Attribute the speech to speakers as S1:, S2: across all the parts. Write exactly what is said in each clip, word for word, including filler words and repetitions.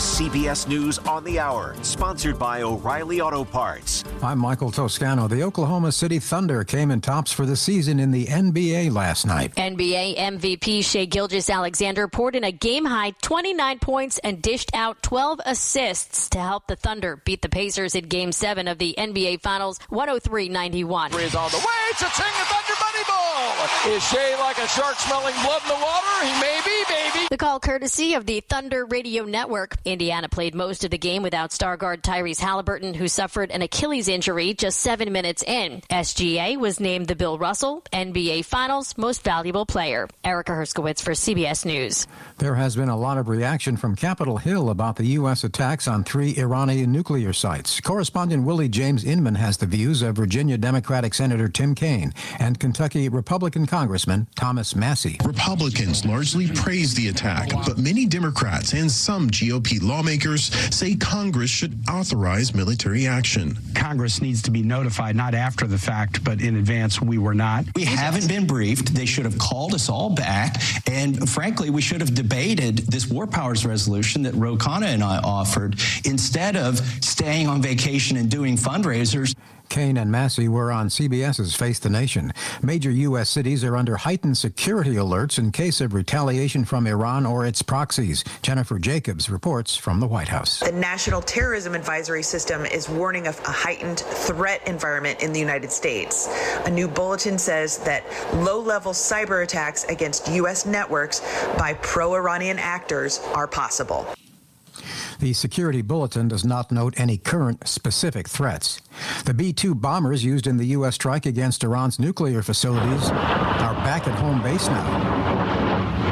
S1: C B S News on the Hour, sponsored by O'Reilly Auto Parts.
S2: I'm Michael Toscano. The Oklahoma City Thunder came in tops for the season in the N B A last night.
S3: N B A M V P Shai Gilgeous-Alexander poured in a game-high twenty-nine points and dished out twelve assists to help the Thunder beat the Pacers in Game seven of the N B A Finals, one oh three ninety-one.
S4: Is on the way to sing the Thunder Money Ball. Is Shai like a shark smelling blood in the water? He may be, baby.
S3: The call courtesy of the Thunder Radio Network. Indiana played most of the game without star guard Tyrese Halliburton, who suffered an Achilles injury just seven minutes in. S G A was named the Bill Russell N B A Finals Most Valuable Player. Erica Herskowitz for C B S News.
S2: There has been a lot of reaction from Capitol Hill about the U S attacks on three Iranian nuclear sites. Correspondent Willie James Inman has the views of Virginia Democratic Senator Tim Kaine and Kentucky Republican Congressman Thomas Massie.
S5: Republicans largely praise the attack, but many Democrats and some G O P lawmakers say Congress should authorize military action.
S6: Congress needs to be notified, not after the fact, but in advance. We were not.
S7: We haven't been briefed. They should have called us all back. And frankly, we should have debated this War Powers resolution that Ro Khanna and I offered instead of staying on vacation and doing fundraisers.
S2: Kaine and Massie were on CBS's Face the Nation. Major U S cities are under heightened security alerts in case of retaliation from Iran or its proxies. Jennifer Jacobs reports from the White House.
S8: The National Terrorism Advisory System is warning of a heightened threat environment in the United States. A new bulletin says that low-level cyber attacks against U S networks by pro-Iranian actors are possible.
S2: The security bulletin does not note any current specific threats. The B two bombers used in the U S strike against Iran's nuclear facilities are back at home base now.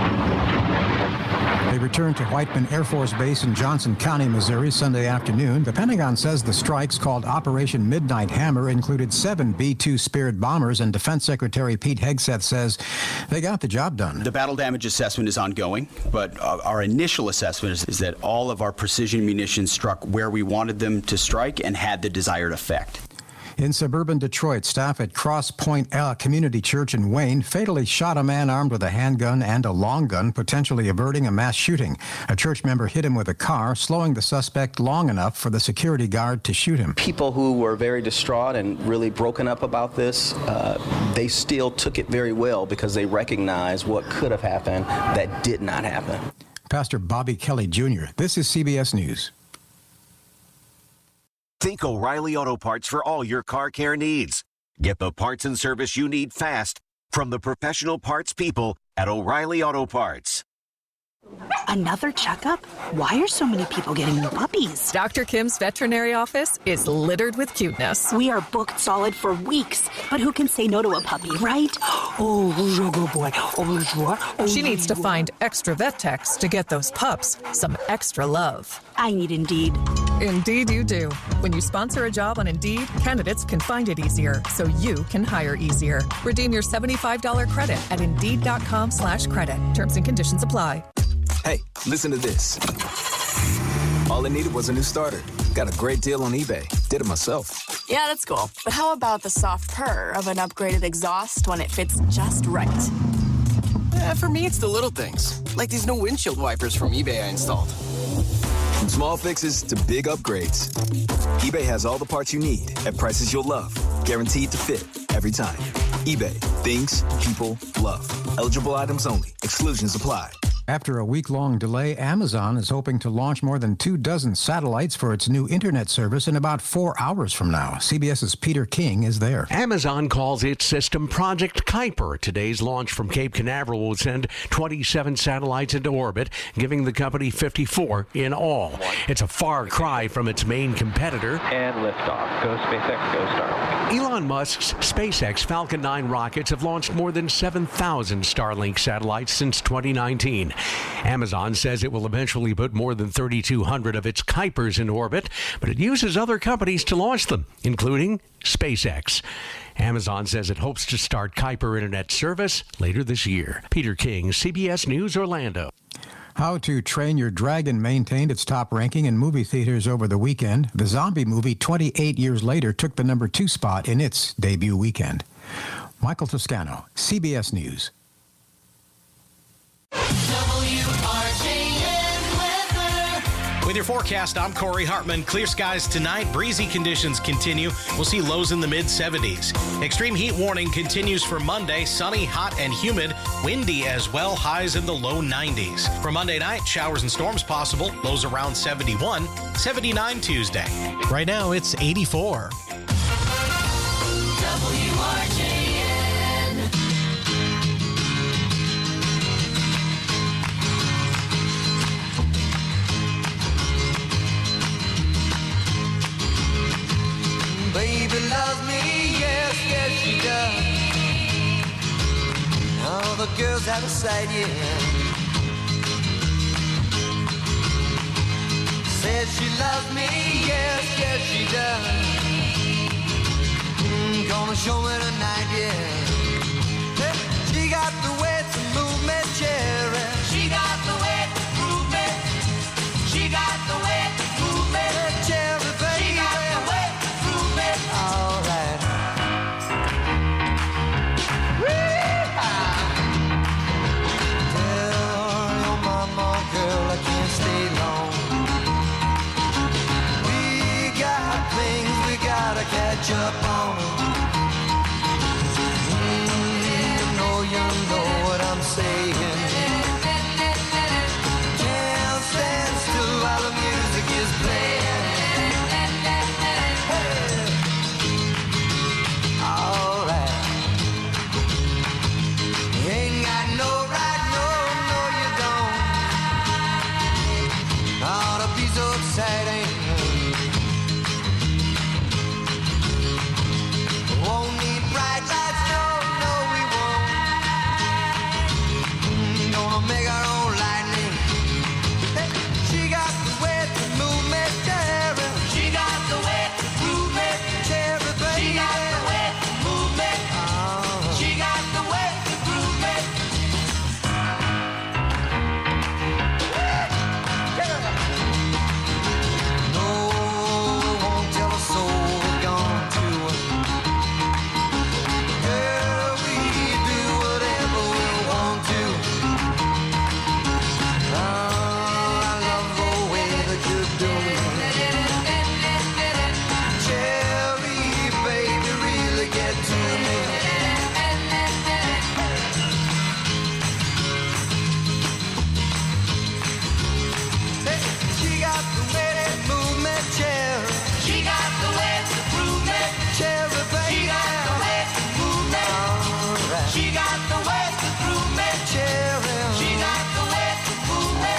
S2: They returned to Whiteman Air Force Base in Johnson County, Missouri, Sunday afternoon. The Pentagon says the strikes, called Operation Midnight Hammer, included seven B two Spirit bombers, and Defense Secretary Pete Hegseth says they got the job done.
S9: The battle damage assessment is ongoing, but our initial assessment is, is that all of our precision munitions struck where we wanted them to strike and had the desired effect.
S2: In suburban Detroit, staff at Cross Point uh, Community Church in Wayne fatally shot a man armed with a handgun and a long gun, potentially averting a mass shooting. A church member hit him with a car, slowing the suspect long enough for the security guard to shoot him.
S10: People who were very distraught and really broken up about this, uh, they still took it very well because they recognized what could have happened that did not happen.
S2: Pastor Bobby Kelly Junior This is C B S News.
S1: Think O'Reilly Auto Parts for all your car care needs. Get the parts and service you need fast from the professional parts people at O'Reilly Auto Parts.
S11: Another checkup? Why are so many people getting new puppies?
S12: Doctor Kim's veterinary office is littered with cuteness.
S11: We are booked solid for weeks, but who can say no to a puppy, right? Oh, who's a good boy? Oh, who's what? Oh,
S12: she needs to find extra vet techs to get those pups some extra love.
S11: I need Indeed.
S12: Indeed you do. When you sponsor a job on Indeed, candidates can find it easier, so you can hire easier. Redeem your seventy-five dollars credit at Indeed.com slash credit. Terms and conditions apply.
S13: Hey, listen to this. All I needed was a new starter. Got a great deal on eBay. Did it myself.
S14: Yeah, that's cool. But how about the soft purr of an upgraded exhaust when it fits just right?
S15: Yeah, for me, it's the little things, like these new windshield wipers from eBay I installed.
S13: From small fixes to big upgrades, eBay has all the parts you need at prices you'll love. Guaranteed to fit every time. eBay. Things people love. Eligible items only. Exclusions apply.
S2: After a week-long delay, Amazon is hoping to launch more than two dozen satellites for its new internet service in about four hours from now. CBS's Peter King is there.
S16: Amazon calls its system Project Kuiper. Today's launch from Cape Canaveral will send twenty-seven satellites into orbit, giving the company fifty-four in all. It's a far cry from its main competitor.
S17: And liftoff. Go SpaceX, go Starlink.
S16: Elon Musk's SpaceX Falcon nine rockets have launched more than seven thousand Starlink satellites since twenty nineteen. Amazon says it will eventually put more than thirty-two hundred of its Kuipers in orbit, but it uses other companies to launch them, including SpaceX. Amazon says it hopes to start Kuiper internet service later this year. Peter King, C B S News, Orlando.
S2: How to Train Your Dragon maintained its top ranking in movie theaters over the weekend. The zombie movie, twenty-eight years later, took the number two spot in its debut weekend. Michael Toscano, C B S News.
S18: With your forecast, I'm Corey Hartman. Clear skies tonight. Breezy conditions continue. We'll see lows in the mid seventies. Extreme heat warning continues for Monday. Sunny, hot, and humid. Windy as well. Highs in the low nineties. For Monday night, showers and storms possible. Lows around seventy-one. seventy-nine Tuesday. Right now, it's eighty-four.
S19: W R J N.
S20: Baby loves me, yes, yes she does. All the girls have a side, yeah. Said she loves me, yes, yes she does. Mm, gonna show me tonight, yeah. Hey, she got the way to move me, cherry. She got the way to move me. She got the way to move me, cherry, baby. She got the way to move me. All right. Tell your mama, girl, I can't stay long. We got things we gotta catch up on. Mm, you know, you know what I'm saying. Can't stand still while the music is playing. Hey. All right. You ain't got no right, no, no, you don't. Ought to be so exciting. Won't need bright lights, no, no, we won't. Mm, gonna make our own lightning. Hey, she got the way to move me, cherry. She got the way to move me, cherry, baby. She got the way to move me. Uh-huh. She got the way to groove me. No, we won't tell a soul we're gone to. Girl, we do whatever we want to. Oh, I love the way that you do me. Cherry, baby, really get to me. Hey, she got the way to move me, cherry. She got the way to prove me, cherry, baby. She got the way to move me. All right. She got the way to prove me, cherry. She got the way to move me.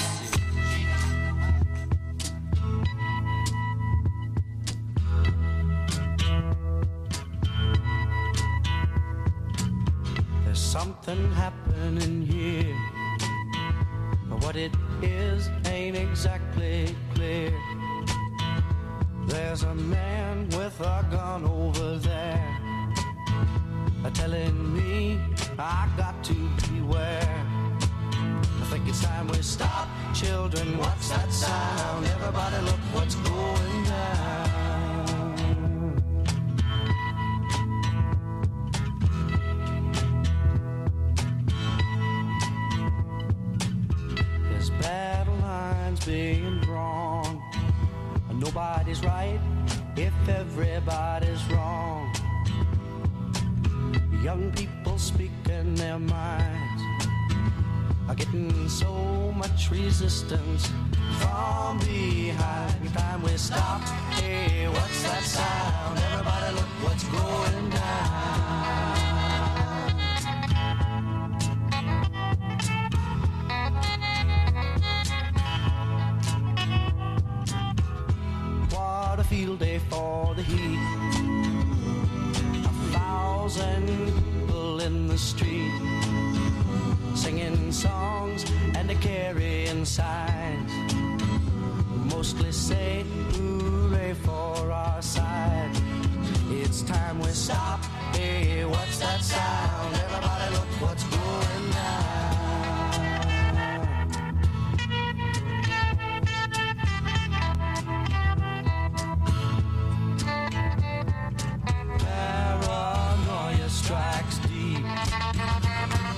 S21: There's something happening here. What it is ain't exactly clear. There's a man with a gun over there, telling me I got to beware. I think it's time we stop. Children, what's that sound? Everybody look what's going down. There's battle lines being drawn. Nobody's right if everybody's wrong. Young people speaking their minds are getting so much resistance from behind. Time we stop. Hey, what's that sound? Everybody look what's going down. What a field day for the heat. A thousand people in the street, singing songs and a carrying signs. Mostly say hooray for our side. It's time we stop. Hey, what's that sound? Everybody look what's going down. Paranoia strikes deep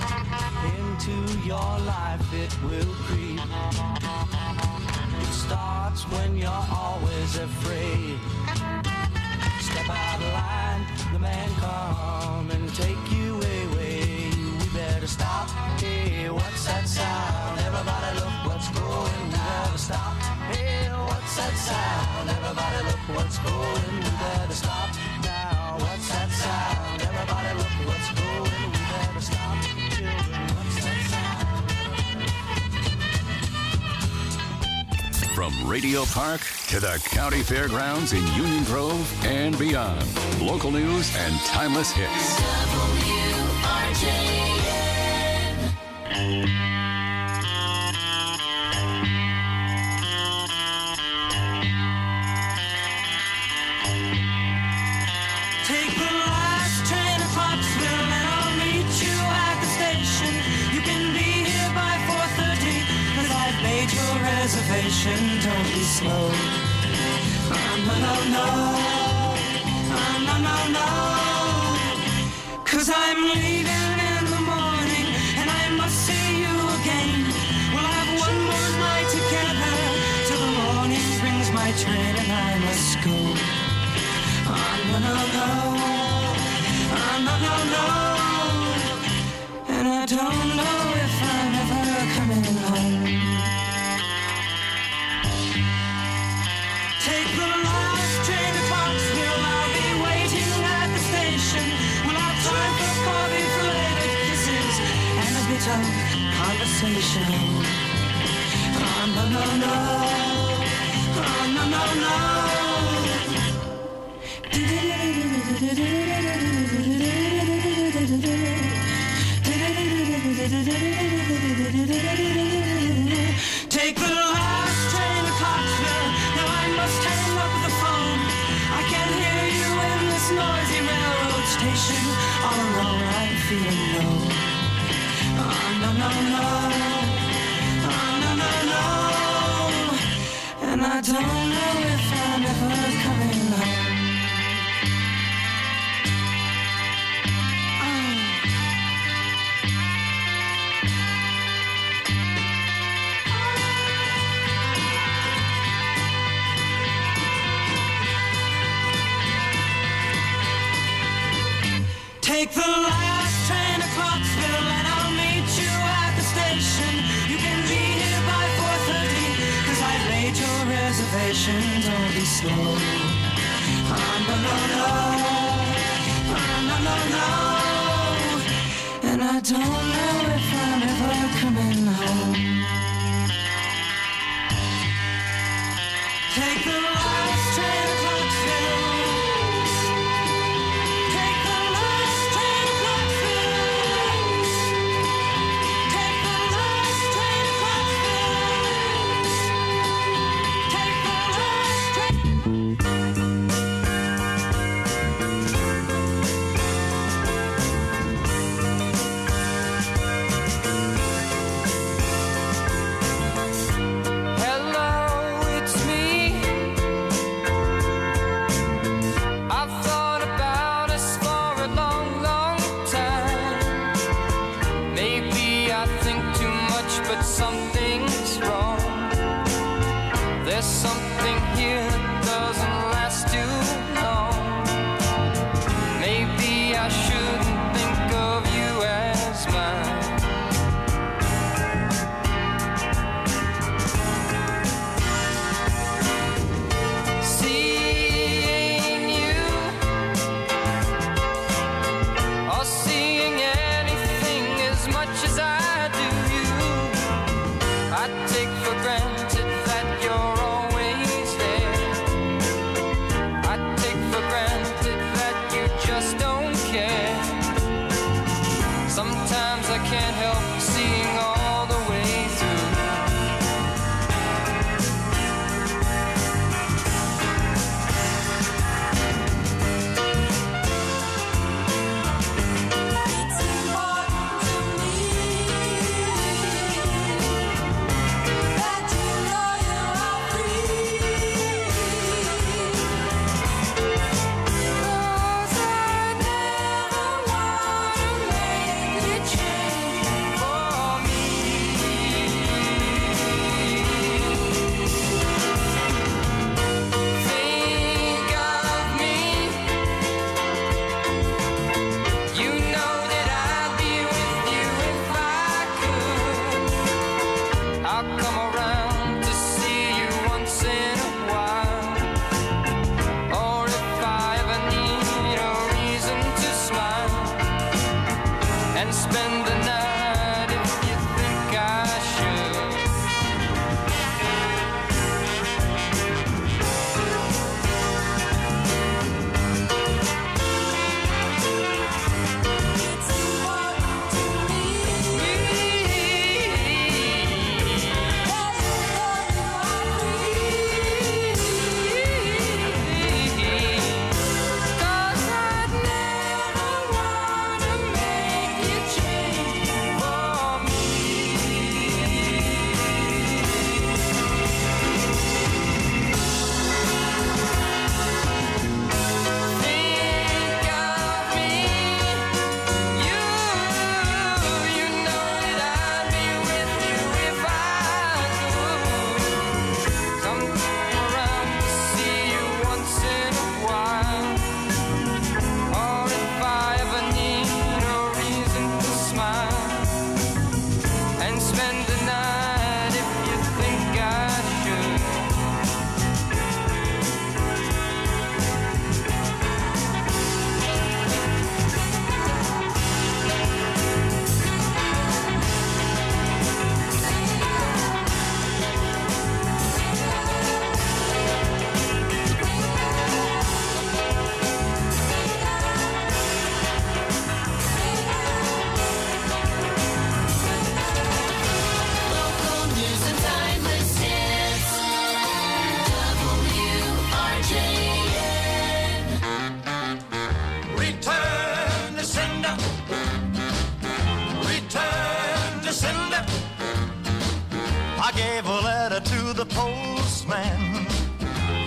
S21: into your life, it will creep. It starts that's when you're always afraid. Step out of line, the man come and take you away. We better stop. Hey, what's that sound? Everybody look what's going down. We better stop. Hey, what's that sound? Everybody look what's going. We better stop now. What's that sound? Everybody look what's going. We better stop. Children, what's that sound?
S4: From Radio Park to the County Fairgrounds in Union Grove and beyond. Local news and timeless hits.
S19: W R J N.
S21: Take the last train to Pottsville and I'll meet you at the station. You can be here by four thirty cause I've made your reservation. Don't be slow. Oh, no, no, no. Oh, no, no, no. Cause I'm leaving in the morning and I must see you again. We'll have one more night together till the morning brings my train and I must go. Oh, no, no, no. Oh, no, no, no. And I don't know if I'm ever coming home. Take the last train to Pottsville. I'll be waiting at the station. We'll have time for coffee, flavoured kisses, and a bit of conversation. Oh, no, no, no. Oh, no, no, no. Take the last train to Pottsville. Now I must hang up the phone. I can't hear you in this noisy railroad station. All alone I'm feeling low. Oh, no, no, no. Oh, no, no, no. And I don't know if I'm ever coming home. Take the last train to Clarksville and I'll meet you at the station. You can be here by four thirty cause I've made your reservation. Don't be slow. Oh, no, no, no. Oh, no, no, no. And I don't know if I'm ever coming home. Take the last train to Clarksville.
S22: For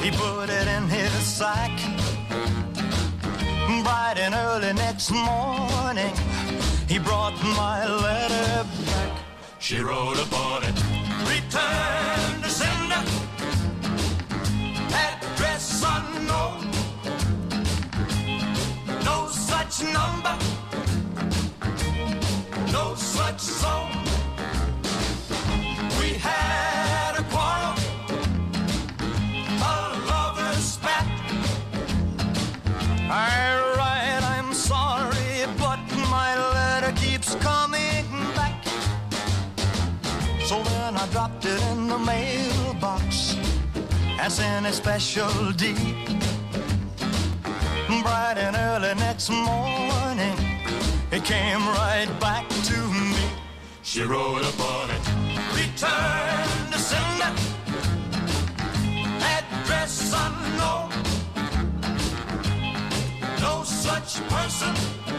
S20: He put it in his sack. Bright and early next morning, he brought my letter back. She wrote upon it, return to sender, address unknown, no such number, no such zone. We had a quarrel, a lover's spat. I write, I'm sorry, but my letter keeps coming back. So then I dropped it in the mailbox and sent a special deed. Bright and early next morning, it came right back to me. She wrote upon it, return to sender, address unknown, no such person,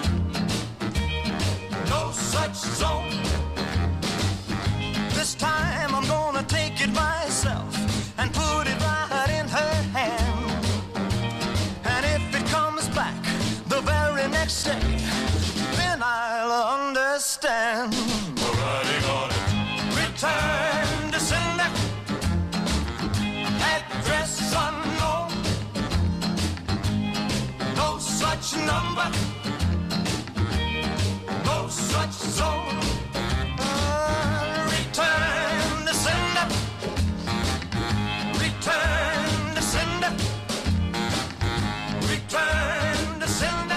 S20: no such zone. This time I'm gonna take it myself and put it right in her hand. And if it comes back the very next day, then I'll understand. We're writing on it, return to sender, address unknown, no such number, no such zone. Uh, return to sender, return to sender, return to sender.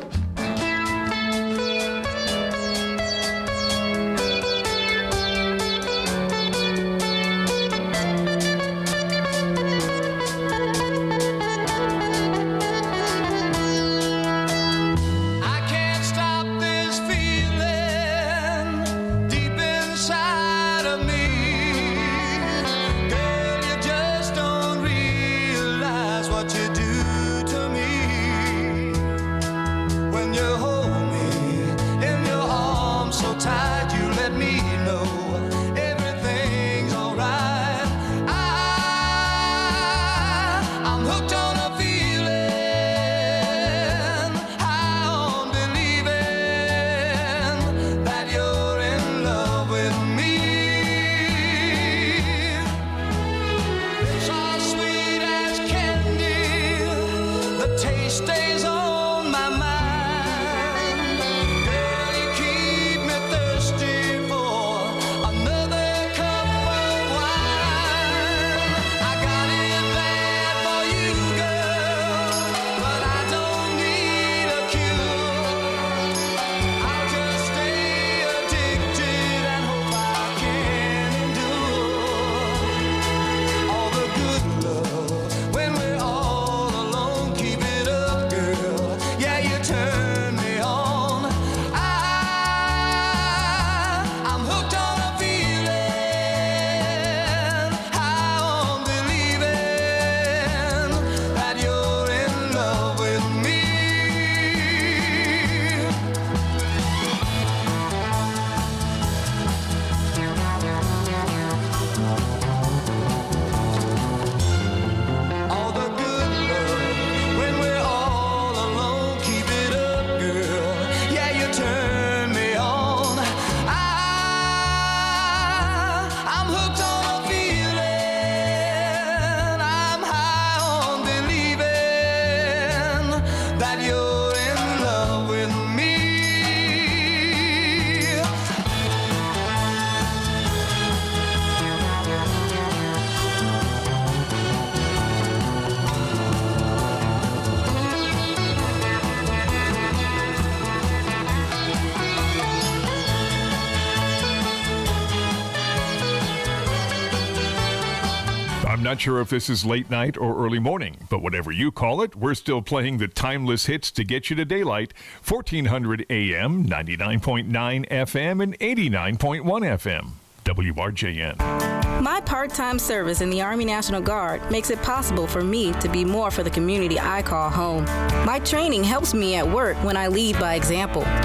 S3: Not sure if this is late night or early morning, but whatever you call it, we're still playing the timeless hits to get you to daylight. fourteen hundred A M, ninety-nine point nine F M, and eighty-nine point one F M. W R J N.
S22: My part-time service in the Army National Guard makes it possible for me to be more for the community I call home. My training helps me at work when I lead by example.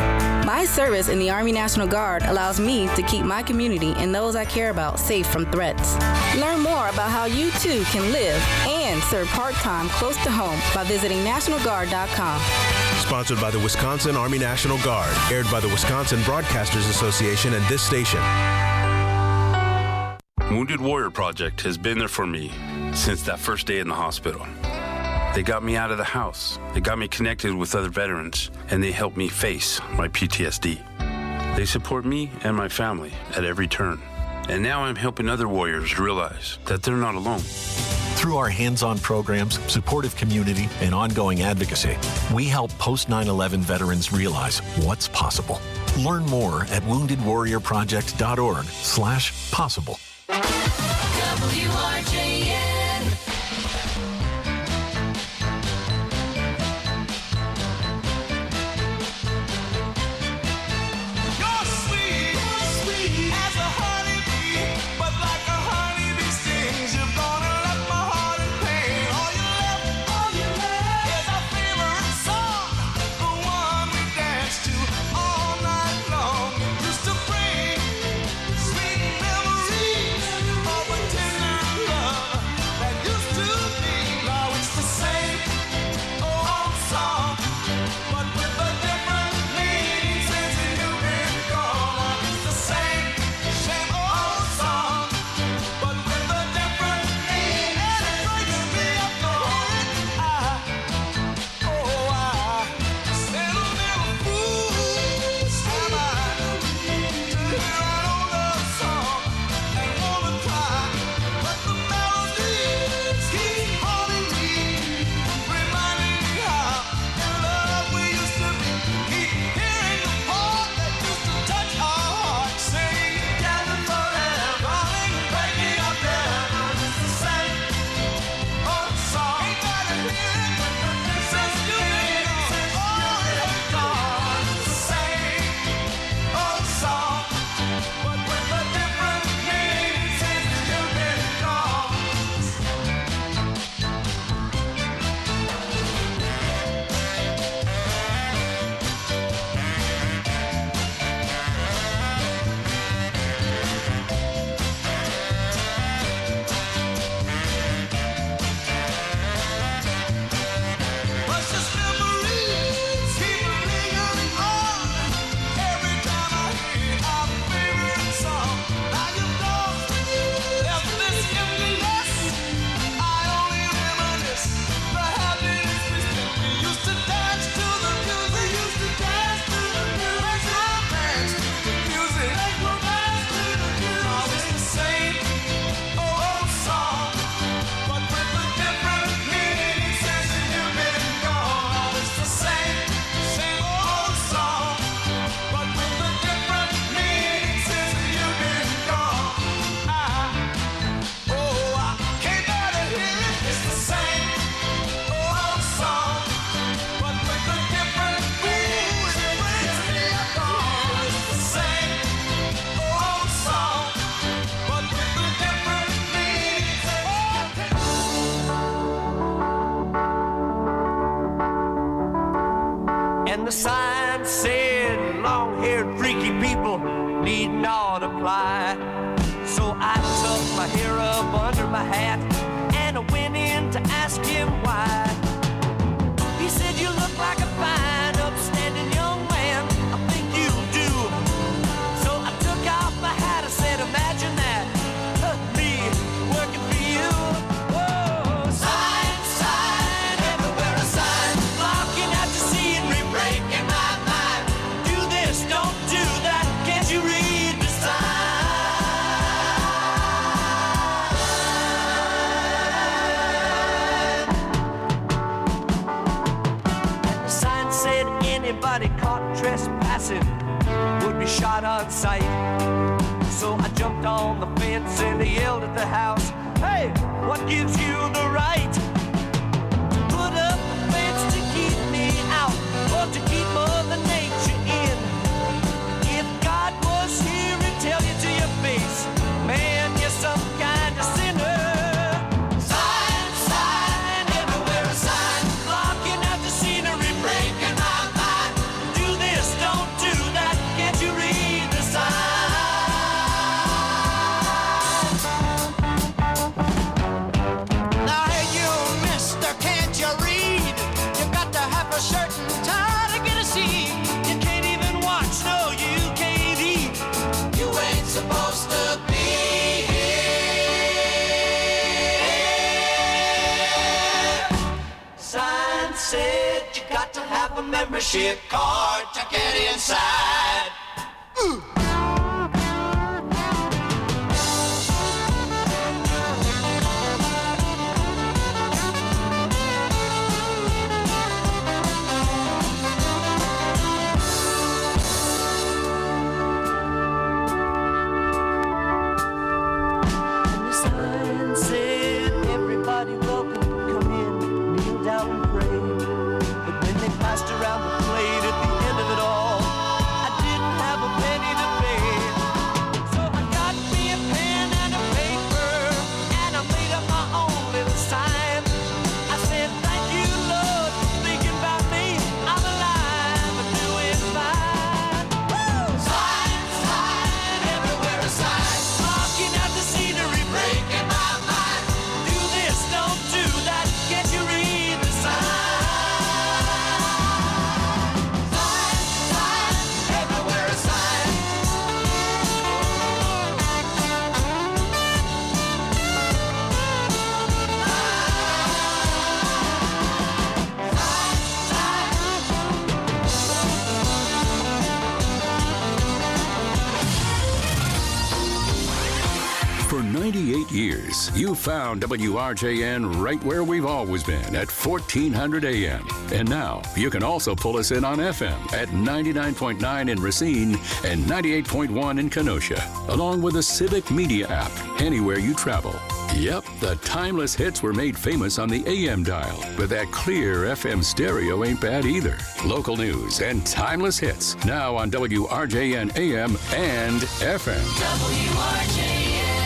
S22: My service in the Army National Guard allows me to keep my community and those I care about safe from threats. Learn more about how you too can live and serve part-time close to home by visiting national guard dot com.
S5: Sponsored by the Wisconsin Army National Guard. Aired by the Wisconsin Broadcasters Association and this station.
S6: Wounded Warrior Project has been there for me since that first day in the hospital. They got me out of the house. They got me connected with other veterans, and they helped me face my P T S D. They support me and my family at every turn. And now I'm helping other warriors realize that they're not alone.
S23: Through our hands-on programs, supportive community, and ongoing advocacy, we help post nine eleven veterans realize what's possible. Learn more at wounded warrior project dot org slash possible.
S19: W R J N.
S20: You're sweet, sweet as a honeybee, but like a honeybee stings, you're gonna let my heart in pain. All you left, all you left is our favorite song, the one we dance to all night long. Used to bring sweet memories of a tender love that used to be. Now it's the same old song, but with a different meaning since you've been gone. It's the same, same old song, but with a different meaning, and it breaks me up to hear it. I, oh, I said a little fool am I to hear an old love song and wanna cry, but the melodies keep haunting me, reminding me how in love we used to be. Keep hearing the part that used to touch our hearts, singing together forever, darling, breaking up there. It's the same old song. Ain't got to hear it since you've been gone. Oh, it's gone. It's the same old song, but with a different meaning since you've been gone. Precious memories keep lingering on. Every time I hear our favorite song, now you know there's this emptiness. I only reminisce the happiness we spent. We used to dance to the music. We used to dance to the music. Make romance to the music. Make romance to the music. Now it's the same old song, but with a different meaning since you've been gone. Now it's the same, same old song, but with a different meaning since you've been gone. I, oh, I can't bear to hear it. It's the same old song, but with a different meaning. It brings me up on. It's the same old song, but with a different meaning.
S21: And the sign said long-haired freaky people need not apply. So I tucked my hair up under my hat and I went in to ask him why. He said, you look like a fine, upstanding young man. I think you do. So I took off my hat. I said, imagine that, huh, me working for you. Whoa, sign, sign, everywhere a sign, blocking out to see and re-breaking my mind. Do this, don't do that. Can't you read the sign? The sign said anybody caught trespassing would be shot on sight. So I jumped on the fence and I yelled at the house, hey, what gives you the right to put up a fence to keep me out or to keep Mother Nature in? If God was here and tell you to your face, man, you're some kind of sinner. Sign, sign, everywhere a sign, blocking out the scenery, breaking my mind. Do this, don't do that.
S20: said you got to have a membership card to get inside. Ooh.
S4: ninety-eight years, you found W R J N right where we've always been at fourteen hundred A M. And now you can also pull us in on F M at ninety-nine point nine in Racine and ninety-eight point one in Kenosha, along with the Civic Media app anywhere you travel. Yep, the timeless hits were made famous on the A M dial, but that clear F M stereo ain't bad either. Local news and timeless hits now on W R J N A M and F M.
S19: W R J N.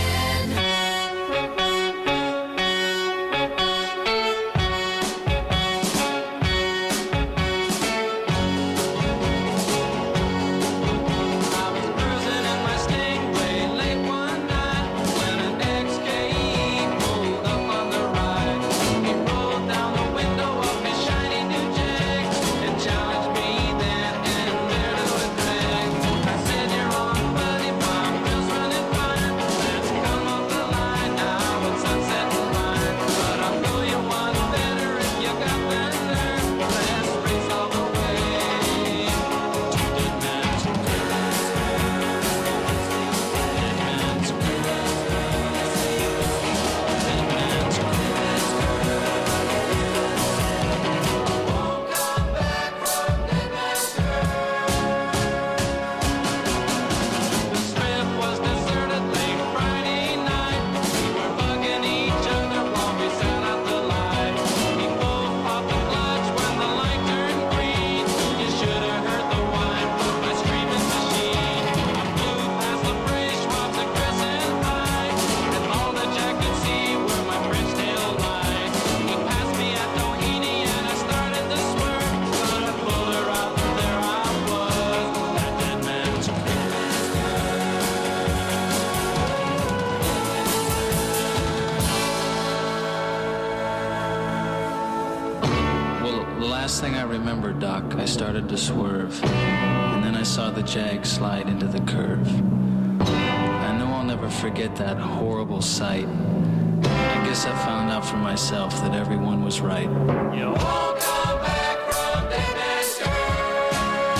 S7: I started to swerve, and then I saw the Jag slide into the curve. I know I'll never forget that horrible sight. I guess I found out for myself that everyone was right. You won't come back from Dead Man's Curve.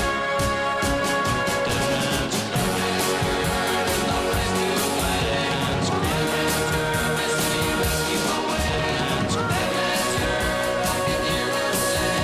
S7: Dead Man's Curve is no place to play. Dead Man's Curve is the rescue away. Dead Man's Curve, I can hear them say.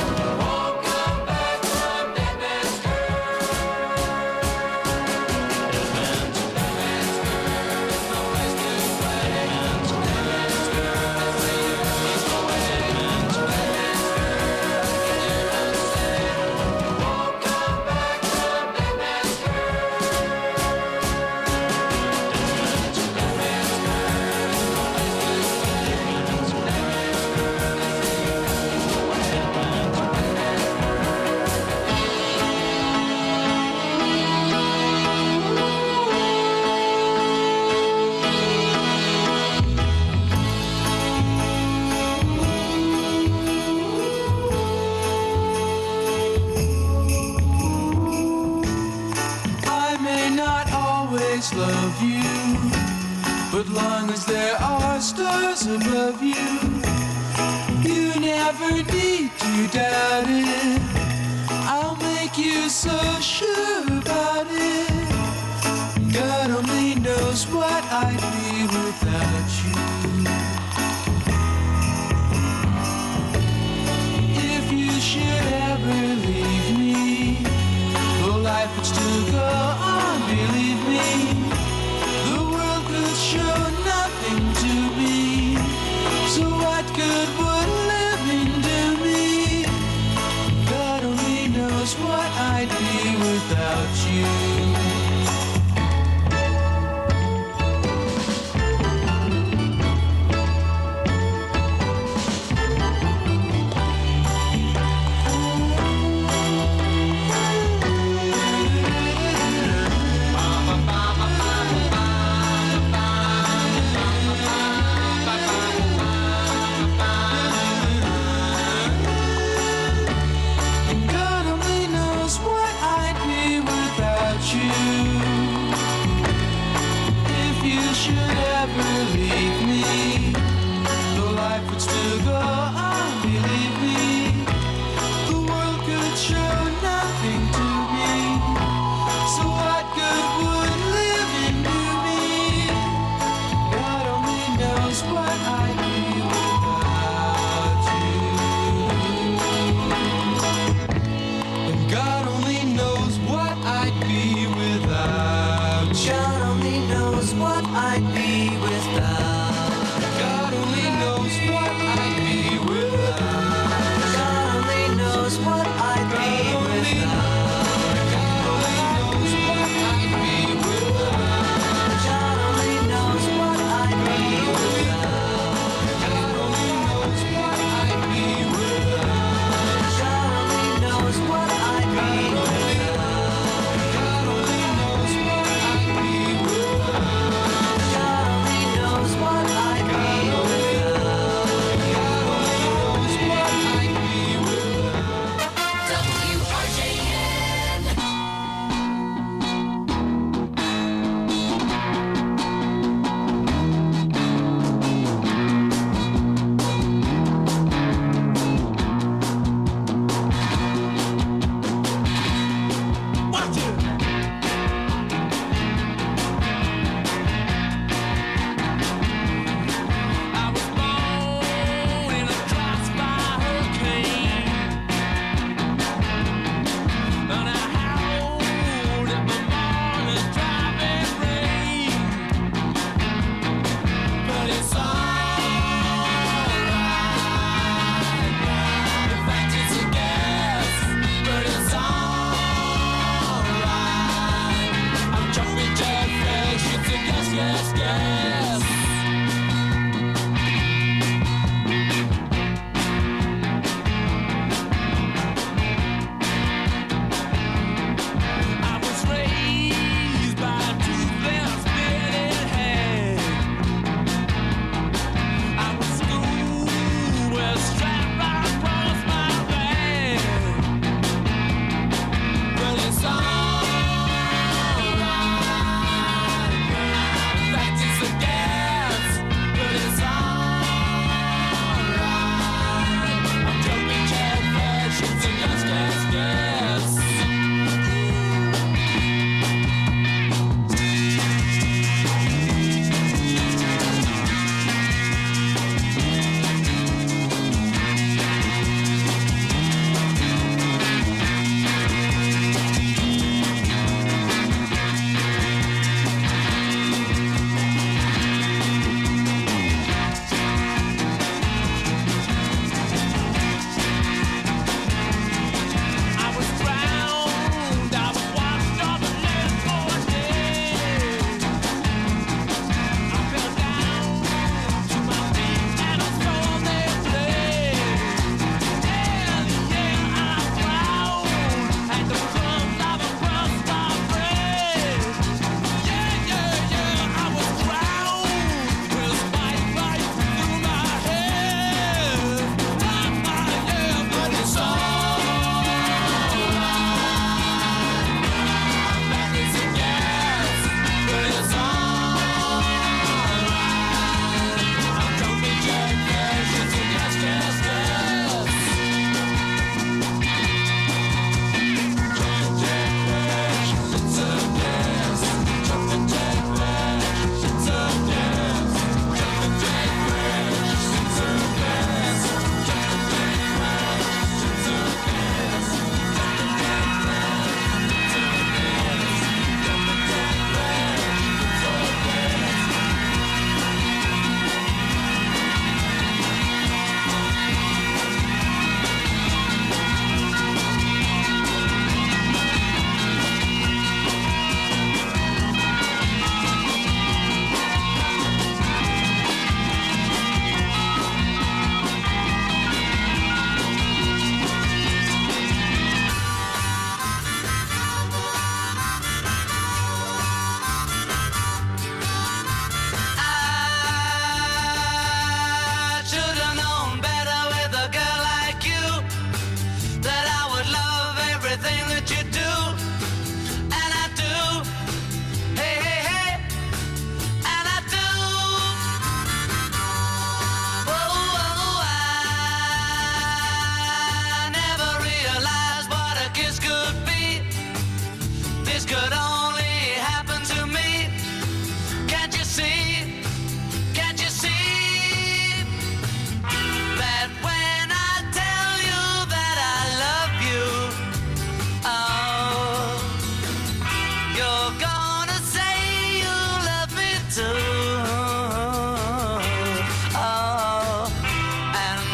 S20: Love you, but long as there are stars above you, you never need to you doubt it. I'll make you so sure about it. God only knows what I'd be without you. If you should ever leave me, though life would still go on, believe me, the world could show nothing to me. So what good would living do me? God only knows what I'd be without you. Believe me, though life would still go on, believe me, the world could show nothing to me. So what good would living do me? God only knows what I'd be without you. And God only knows what I'd be without you. God only knows what I'd be without. God only knows what I'd be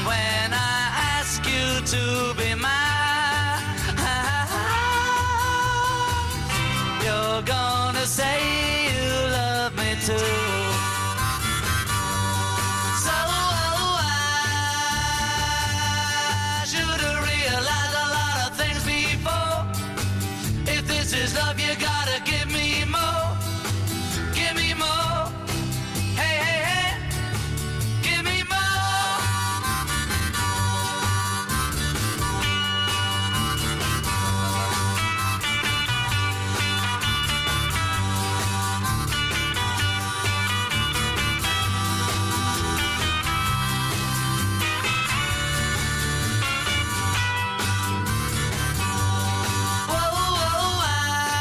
S21: when I ask you to be mine, you're gonna say you love me too. So I should have realized a lot of things before. If this is love, you gotta give me more. Give me more. Hey, hey, hey. Give me more. Whoa, whoa, I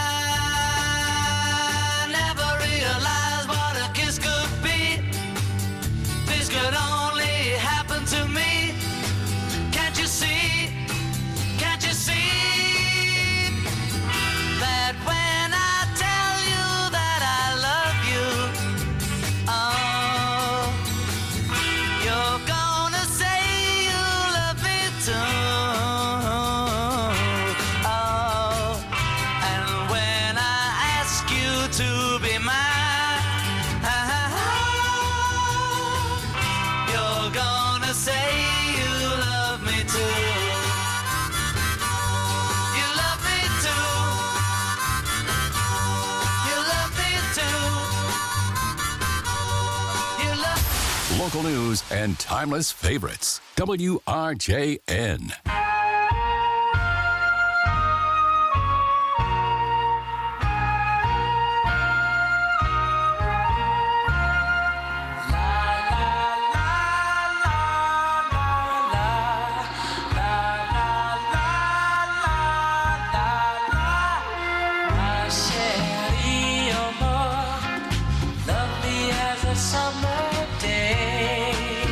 S21: never realized what a kiss could be. This could only happen to me. Can't you see? Can't you see that when I tell you that I love you, oh, you're gonna say you love me too. Oh, and when I ask you to be mine, you're gonna say you love me too. You love me too. You love me too. You love
S4: Local news and timeless favorites. W R J N.
S21: My chérie, you're more lovely as a summer day.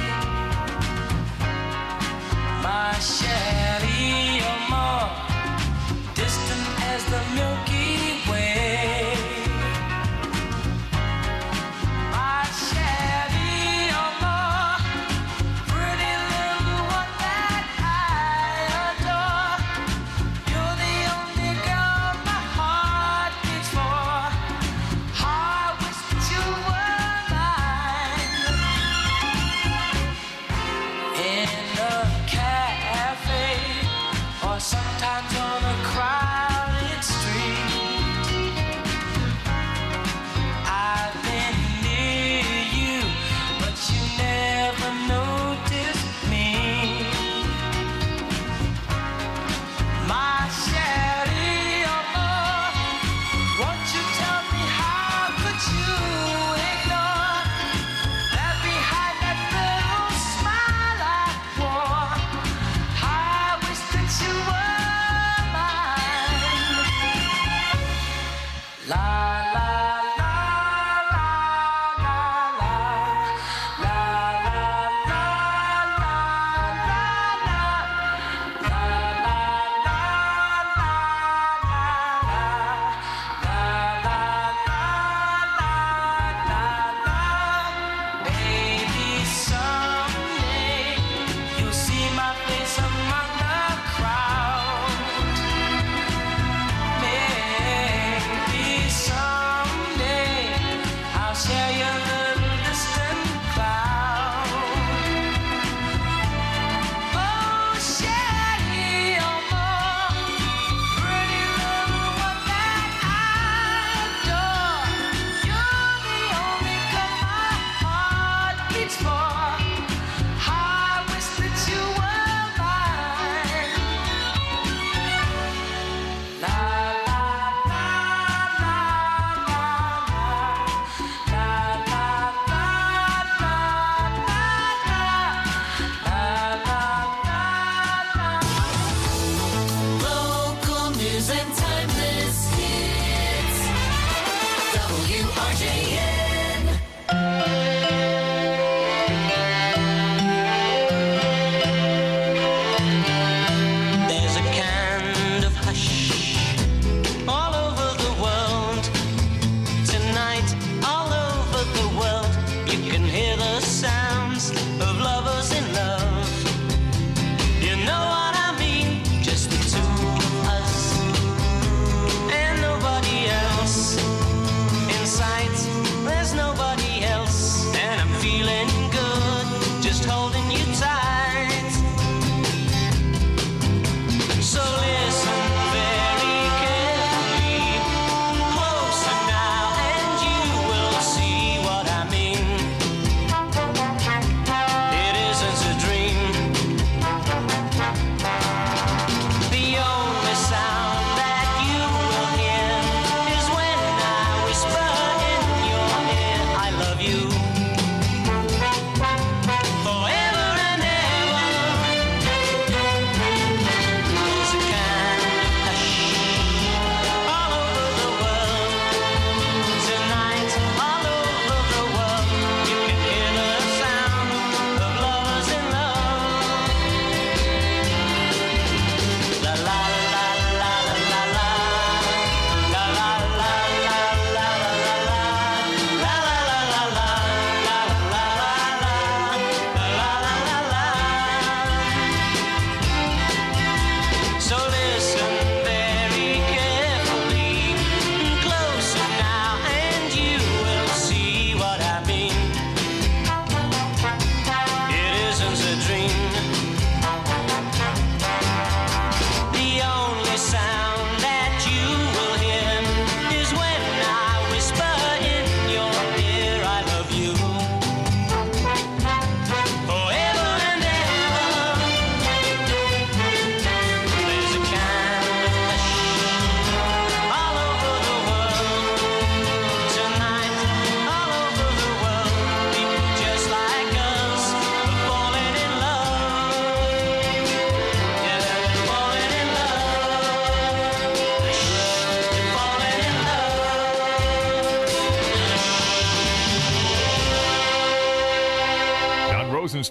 S21: My chérie, you're more distant as the Milky Way. My chérie, you're more pretty little one that I adore. You're the only girl my heart beats for. I wish that you were mine. In a cafe, or sometimes on a crowded street, I've been near you, but you never noticed me. My chérie, oh Lord, won't you tell me how could you ignore that behind that little smile I wore? I wish that you were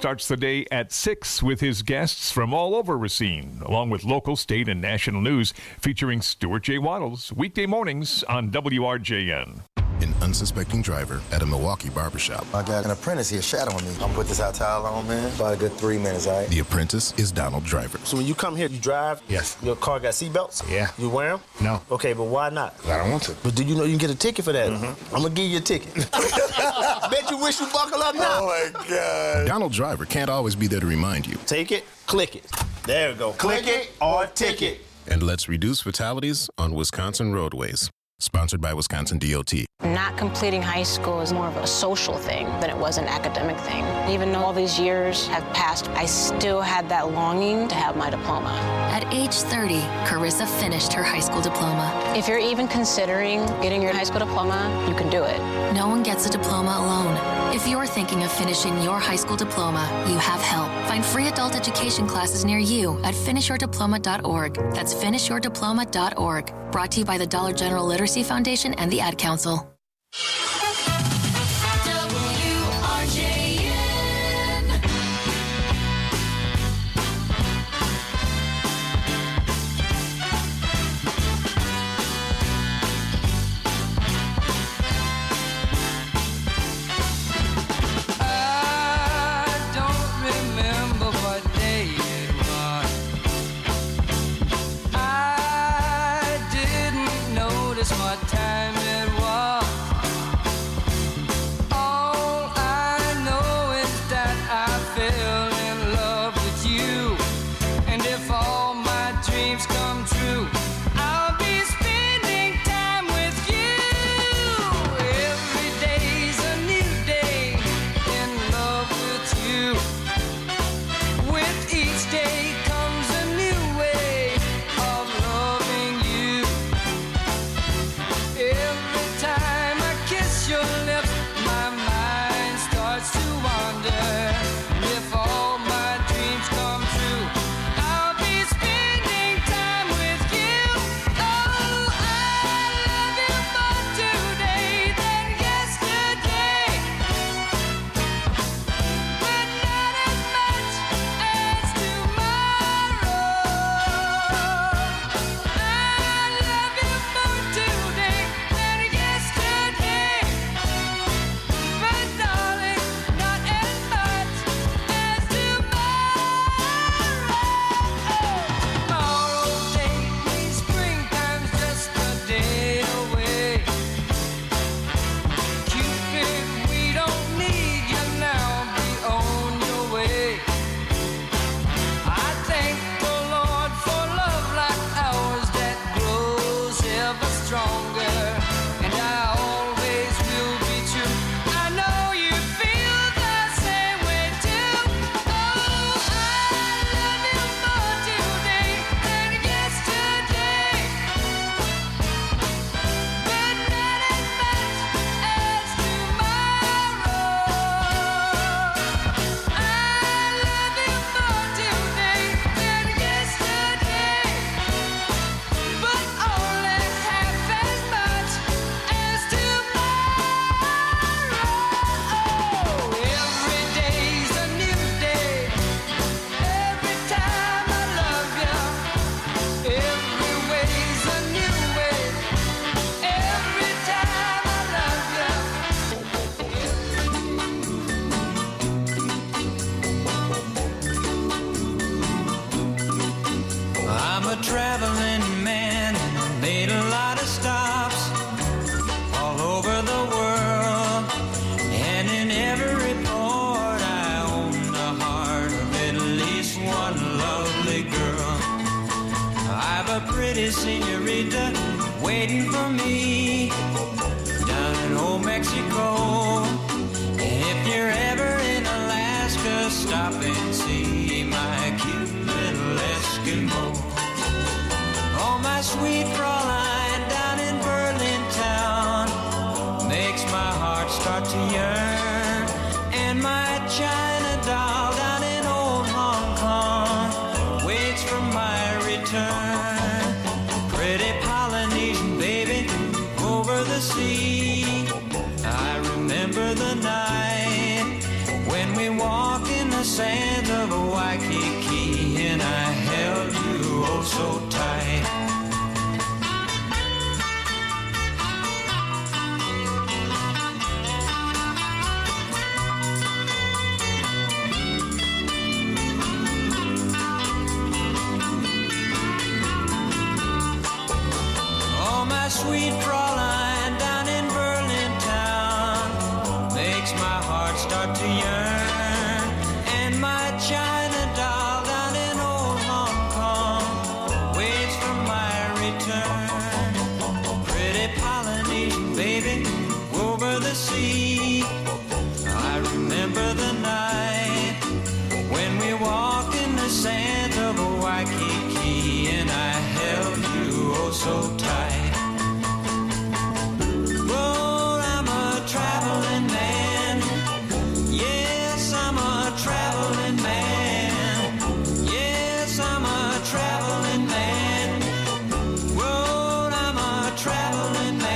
S3: starts the day at six with his guests from all over Racine, along with local, state, and national news featuring Stuart J. Waddles, weekday mornings on W R J N.
S8: An unsuspecting driver at a Milwaukee barbershop.
S9: I got an apprentice here shadowing me. I'm gonna put this hot towel on, man. About a good three minutes, all right?
S8: The apprentice is Donald Driver.
S10: So when you come here, you drive?
S8: Yes.
S10: Your car got seatbelts?
S8: Yeah.
S10: You wear them?
S8: No.
S10: Okay, but why not?
S8: I don't want to.
S10: But do you know you can get a ticket for that?
S8: Mm-hmm.
S10: I'm gonna give you a ticket. Bet you wish you buckle up now.
S8: Oh my God. Donald Driver can't always be there to remind you.
S10: Take it, click it. There we go. Click, click it or ticket.
S8: And let's reduce fatalities on Wisconsin roadways. Sponsored by Wisconsin D O T.
S24: Not completing high school is more of a social thing than it was an academic thing. Even though all these years have passed, I still had that longing to have my diploma.
S25: At age thirty, Carissa finished her high school diploma.
S24: If you're even considering getting your high school diploma, you can do it.
S25: No one gets a diploma alone. If you're thinking of finishing your high school diploma, you have help. Find free adult education classes near you at finish your diploma dot org. That's finish your diploma dot org. Brought to you by the Dollar General Literacy Foundation and the Ad Council.
S19: W R J N.
S20: I don't remember what day it was. I didn't notice what time it was. All I know is that I fell in love with you. And if all my dreams come true, I'll be spending time with you. Every day's a new day in love with you. With each day comes a new way of loving you. Every time I kiss your lips, my mind starts to wander. And if all my dreams come true, I'll be spending time with you. Oh, I love you more today than yesterday, but not as much as tomorrow. I love you more today than yesterday, but darling, not as much as tomorrow. Tomorrow take me, springtime's just a day away. Cupid, we don't need you now, be on your way. I thank the Lord for love like ours that grows ever stronger, and I always will be true. I know you feel the same way too. Oh, I love you more today than yesterday, but not as much as tomorrow. I love you more today than yesterday, but only half as much as tomorrow. Every day's a new day. Every time I love you, every way's a new way. Every time I love you. I'm a traveling man, made a lot of stops all over the world, and in every port I own the heart of at least one lovely girl. I've a pretty senorita waiting for me down in old Mexico. If you're ever in Alaska, stop and see my cute little Eskimo. Oh, my sweet Fraulein down in Berlin town makes my heart start to yearn. And my China doll down in old Hong Kong waits for my return. Pretty Polynesian baby over the sea, I remember the night when we walked in the sands of Waikiki, and I held you oh so tight. Well, I'm a traveling man. Yes, I'm a traveling man. Yes, I'm a traveling man. Well, I'm a traveling man.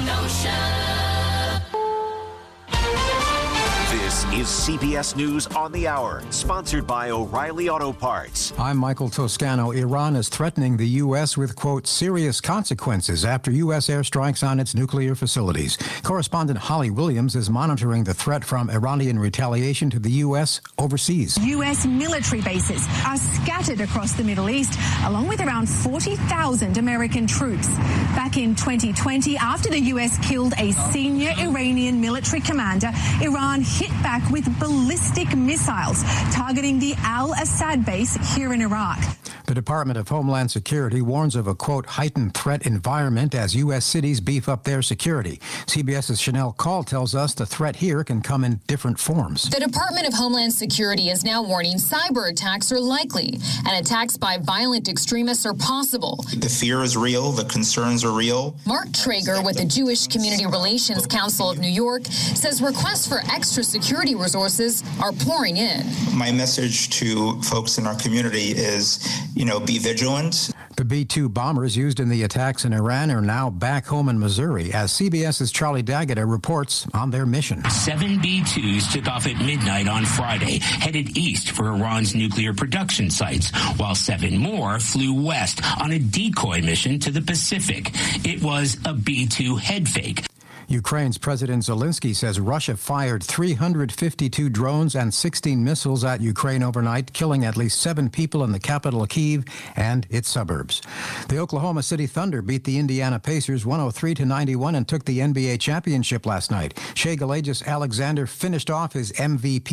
S19: Kenosha.
S1: This is C B S News on the Hour, sponsored by O'Reilly Auto Parts.
S2: I'm Michael Toscano. Iran is threatening the U S with, quote, serious consequences after U S airstrikes on its nuclear facilities. Correspondent Holly Williams is monitoring the threat from Iranian retaliation to the U S overseas.
S11: U S military bases are scattered across the Middle East, along with around forty thousand American troops. Back in twenty twenty, after the U S killed a senior Iranian military commander, Iran hit back with ballistic missiles targeting the Al-Assad base here in Iraq.
S2: The Department of Homeland Security warns of a, quote, heightened threat environment as U S cities beef up their security. CBS's Chanel Call tells us the threat here can come in different forms.
S12: The Department of Homeland Security is now warning cyber attacks are likely, and attacks by violent extremists are possible.
S14: The fear is real. The concerns are real.
S12: Mark Traeger with the Jewish Community Relations Council of New York says requests for extra security resources are pouring in.
S14: My message to folks in our community is, you know, be vigilant.
S2: The B two bombers used in the attacks in Iran are now back home in Missouri, as CBS's Charlie Daggett reports on their mission.
S15: Seven B twos took off at midnight on Friday, headed east for Iran's nuclear production sites, while seven more flew west on a decoy mission to the Pacific. It was a B two head fake.
S2: Ukraine's President Zelensky says Russia fired three hundred fifty-two drones and sixteen missiles at Ukraine overnight, killing at least seven people in the capital Kyiv and its suburbs. The Oklahoma City Thunder beat the Indiana Pacers one oh three to ninety-one and took the N B A championship last night. Shai Gilgeous-Alexander finished off his M V P